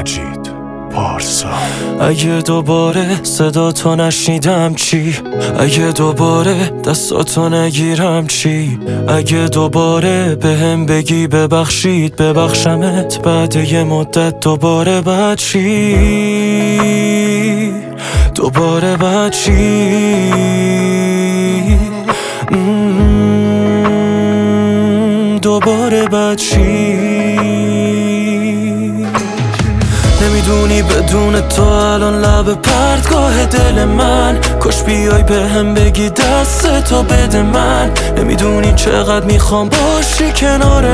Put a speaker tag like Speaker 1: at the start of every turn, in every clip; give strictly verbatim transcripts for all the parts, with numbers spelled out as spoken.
Speaker 1: مجید پارسا.
Speaker 2: اگه دوباره صدا تو نشنیدم چی؟ اگه دوباره دستاتو نگیرم چی؟ اگه دوباره بهم بگی ببخشید ببخشمت بعد یه مدت دوباره بعد چی؟ دوباره بعد چی؟ دوباره بعد چی؟ نمیدونی بدون تو الان لب پرتگاه دل من، کاش بیای به هم بگی دست تو بده من. نمیدونی چقدر میخوام باشی کنار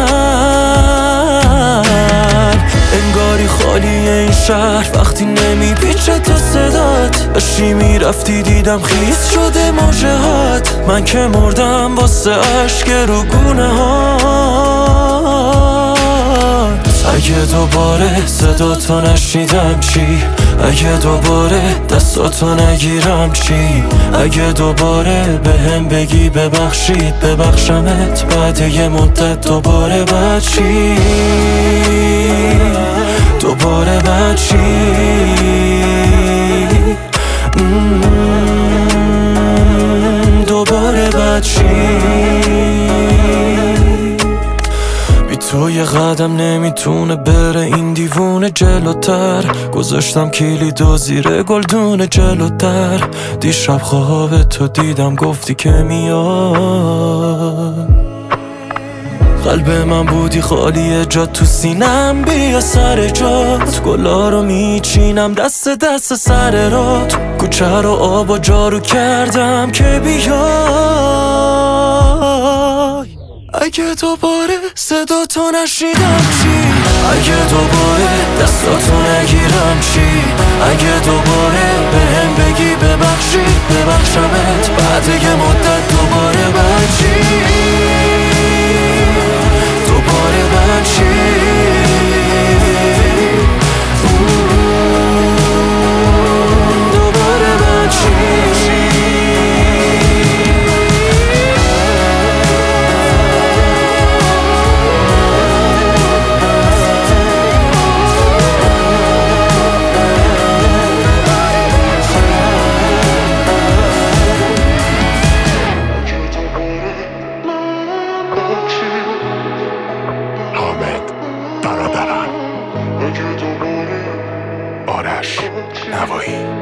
Speaker 2: من. انگاری خالیه این شهر وقتی نمیپیچه تو صدات. داشتی میرفتی دیدم خیس شده موجهات. من که مردم واسه عشق رو گونه ها. اگه دوباره صدا تو نشنیدم چی؟ اگه دوباره دستاتو نگیرم چی؟ اگه دوباره بهم بگی ببخشید ببخشمت بعد یه مدت دوباره بعد چی؟ دوباره بعد چی؟ دوباره بعد چی؟ تو یه قدم نمیتونه بره این دیوونه جلوتر. گذاشتم کلیدو زیر گلدون جلوتر. دیشب خواب تو دیدم گفتی که میاد. قلب من بودی خالیه جات تو سینم بیا سر جات. گلا رو میچینم دست دست سر رات. کوچه رو آب و جارو کردم که بیای. اگه دوباره صدا تو نشنیدم چی؟ اگه دوباره دستاتو نگیرم چی؟ اگه دوباره بهم بگی ببخشید ببخشمت بعد یه مدت دوباره بعد چی؟ دوباره بعد چی؟ دوباره بعد چی؟
Speaker 1: برادران آرش نوایی.